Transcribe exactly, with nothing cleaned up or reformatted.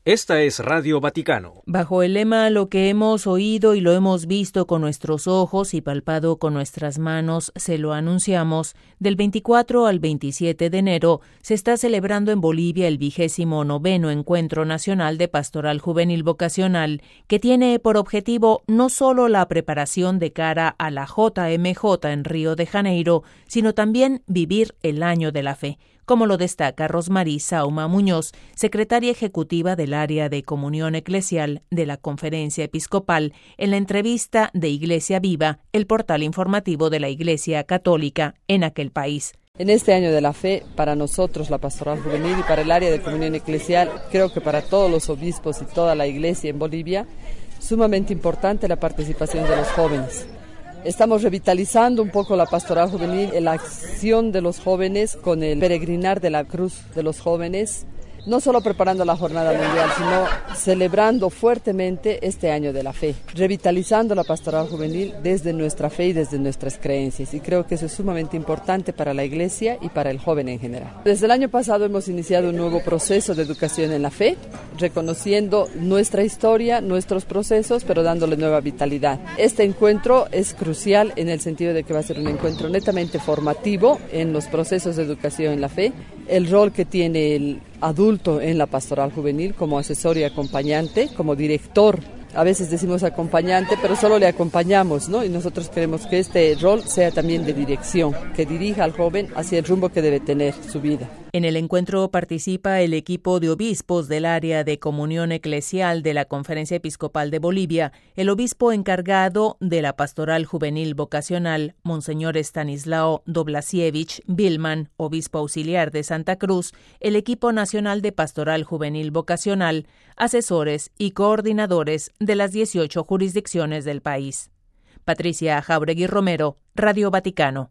Esta es Radio Vaticano. Bajo el lema "Lo que hemos oído y lo hemos visto con nuestros ojos y palpado con nuestras manos, se lo anunciamos", del veinticuatro al veintisiete de enero se está celebrando en Bolivia el vigésimo noveno Encuentro Nacional de Pastoral Juvenil Vocacional, que tiene por objetivo no solo la preparación de cara a la J M J en Río de Janeiro, sino también vivir el Año de la Fe, como lo destaca Rosmarie Sauma Muñoz, secretaria ejecutiva del área de comunión eclesial de la Conferencia Episcopal, en la entrevista de Iglesia Viva, el portal informativo de la Iglesia Católica en aquel país. En este Año de la Fe, para nosotros, la Pastoral Juvenil, y para el área de comunión eclesial, creo que para todos los obispos y toda la Iglesia en Bolivia, sumamente importante la participación de los jóvenes. Estamos revitalizando un poco la pastoral juvenil, la acción de los jóvenes con el peregrinar de la cruz de los jóvenes, no solo preparando la jornada mundial, sino celebrando fuertemente este Año de la Fe, revitalizando la pastoral juvenil desde nuestra fe y desde nuestras creencias. Y creo que eso es sumamente importante para la Iglesia y para el joven en general. Desde el año pasado hemos iniciado un nuevo proceso de educación en la fe, reconociendo nuestra historia, nuestros procesos, pero dándole nueva vitalidad. Este encuentro es crucial en el sentido de que va a ser un encuentro netamente formativo en los procesos de educación en la fe, el rol que tiene el adulto en la pastoral juvenil como asesor y acompañante, como director. A veces decimos acompañante, pero solo le acompañamos, ¿no? Y nosotros queremos que este rol sea también de dirección, que dirija al joven hacia el rumbo que debe tener su vida. En el encuentro participa el equipo de obispos del área de comunión eclesial de la Conferencia Episcopal de Bolivia, el obispo encargado de la Pastoral Juvenil Vocacional, Monseñor Stanislao Doblasiewicz Vilman, obispo auxiliar de Santa Cruz, el equipo nacional de Pastoral Juvenil Vocacional, asesores y coordinadores de las dieciocho jurisdicciones del país. Patricia Jauregui Romero, Radio Vaticano.